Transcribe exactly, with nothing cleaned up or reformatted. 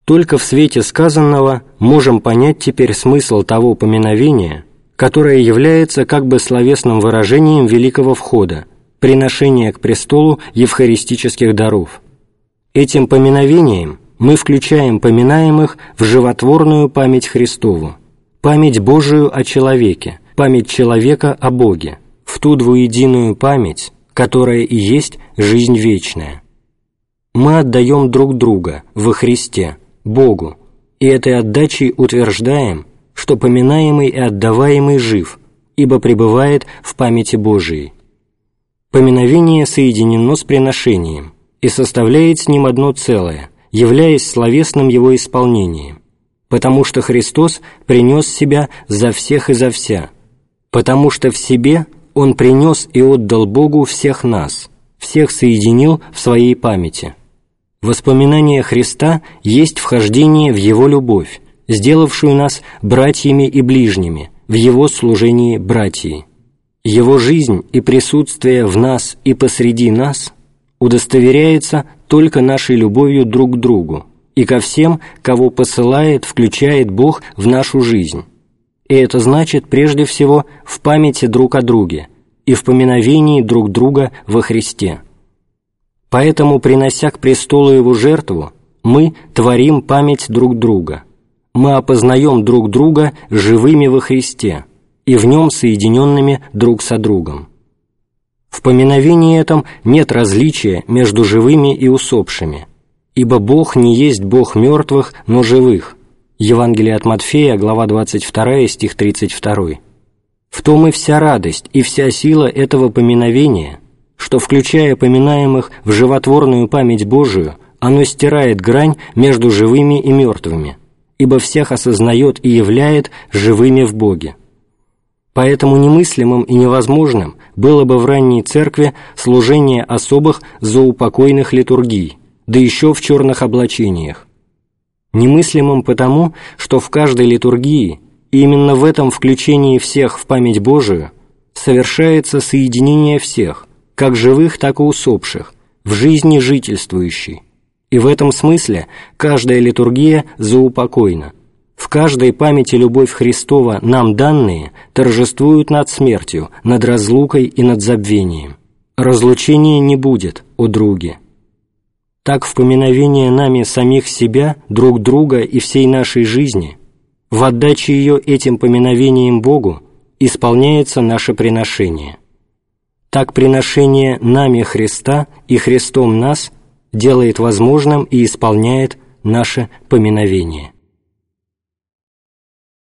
Только в свете сказанного можем понять теперь смысл того поминовения, которое является как бы словесным выражением великого входа, приношения к престолу евхаристических даров. Этим поминовением мы включаем поминаемых в животворную память Христову, память Божию о человеке, память человека о Боге, в ту двуединую память, которая и есть жизнь вечная. Мы отдаем друг друга во Христе, Богу, и этой отдачей утверждаем, что поминаемый и отдаваемый жив, ибо пребывает в памяти Божией. Поминовение соединено с приношением и составляет с ним одно целое, являясь словесным его исполнением, потому что Христос принес себя за всех и за вся, потому что в себе Он принес и отдал Богу всех нас, всех соединил в своей памяти. Воспоминание Христа есть вхождение в Его любовь, сделавшую нас братьями и ближними в Его служении братьи. Его жизнь и присутствие в нас и посреди нас удостоверяется только нашей любовью друг к другу и ко всем, кого посылает, включает Бог в нашу жизнь. И это значит прежде всего в памяти друг о друге и в поминовении друг друга во Христе. Поэтому, принося к престолу Его жертву, мы творим память друг друга. Мы опознаем друг друга живыми во Христе и в Нем соединенными друг со другом. В поминовении этом нет различия между живыми и усопшими, ибо Бог не есть Бог мертвых, но живых. Евангелие от Матфея, глава двадцать вторая, стих тридцать два. В том и вся радость и вся сила этого поминовения, что, включая поминаемых в животворную память Божию, оно стирает грань между живыми и мертвыми, ибо всех осознает и являет живыми в Боге. Поэтому немыслимым и невозможным было бы в ранней церкви служение особых заупокойных литургий, да еще в черных облачениях. Немыслимым потому, что в каждой литургии, и именно в этом включении всех в память Божию, совершается соединение всех, как живых, так и усопших, в жизни жительствующей. И в этом смысле каждая литургия заупокойна. В каждой памяти любовь Христова нам данные торжествуют над смертью, над разлукой и над забвением. Разлучения не будет, о други. Так в поминовение нами самих себя, друг друга и всей нашей жизни, в отдаче ее этим поминовением Богу, исполняется наше приношение. Так приношение нами Христа и Христом нас делает возможным и исполняет наше поминовение.